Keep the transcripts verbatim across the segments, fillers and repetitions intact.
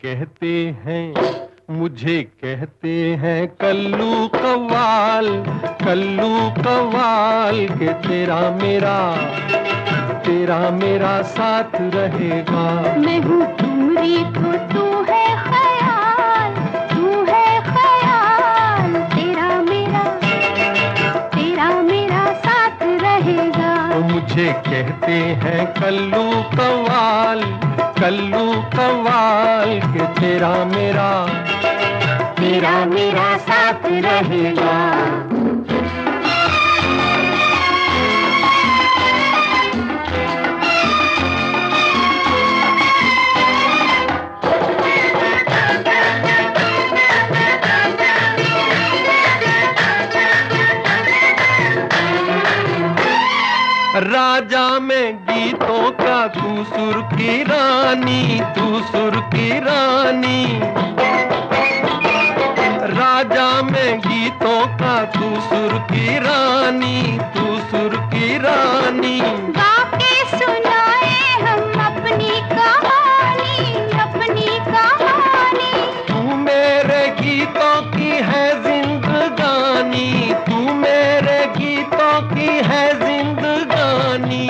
कहते हैं, मुझे कहते हैं कल्लू कव्वाल, कल्लू कव्वाल के तेरा मेरा तेरा मेरा साथ रहेगा। मैं हूँ तुमरी तो तू है ख्याल, तू है ख्याल, तेरा मेरा तेरा मेरा साथ रहेगा। तो मुझे कहते हैं कल्लू कव्वाल, कल्लू कव्वाल के तेरा मेरा तेरा मेरा साथ रहेगा। राजा में गीतों का तू सुर की रानी, तू सुर की रानी। राजा में गीतों का तू सुर की रानी, तू सुर की रानी। गा के सुनाए हम अपनी कहानी, अपनी कहानी। तू मेरे गीतों की है जिंदगानी, तू मेरे गीतों की है जिंदगानी।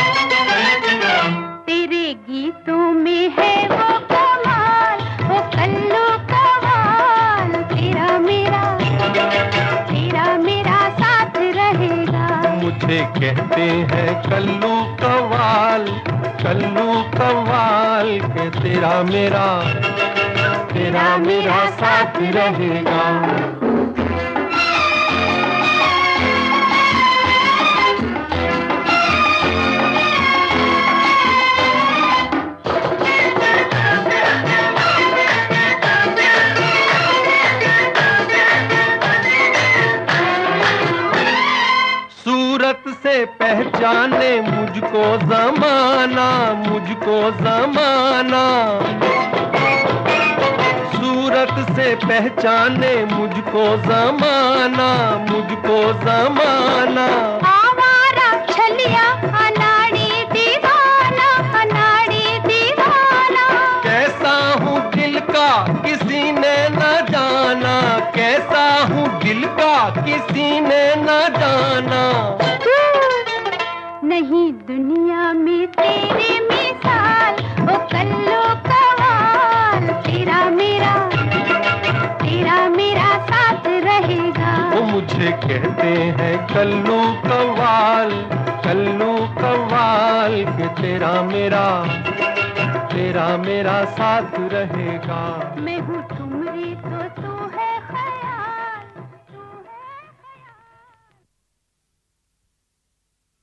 तेरे गीतों में है वो कमाल, वो कल्लू कव्वाल, तेरा मेरा तेरा मेरा साथ रहेगा। मुझे कहते हैं कल्लू कव्वाल, कल्लू कव्वाल के तेरा मेरा तेरा मेरा साथ रहेगा। सूरत से पहचाने मुझको ज़माना, मुझको ज़माना। सूरत से पहचाने मुझको ज़माना, मुझको ज़माना। आवारा छलिया अनाड़ी दीवाना, अनाड़ी दीवाना। कैसा हूँ दिल का किसी ने न जाना, कैसा हूँ दिल का किसी ने न जाना। नहीं दुनिया में तेरे मिसाल, ओ कल्लू कव्वाल, तेरा मेरा तेरा मेरा साथ रहेगा। वो मुझे कहते हैं कल्लू कव्वाल, कल्लू कव्वाल के तेरा मेरा तेरा मेरा साथ रहेगा। मैं हूँ तुमरी तो तू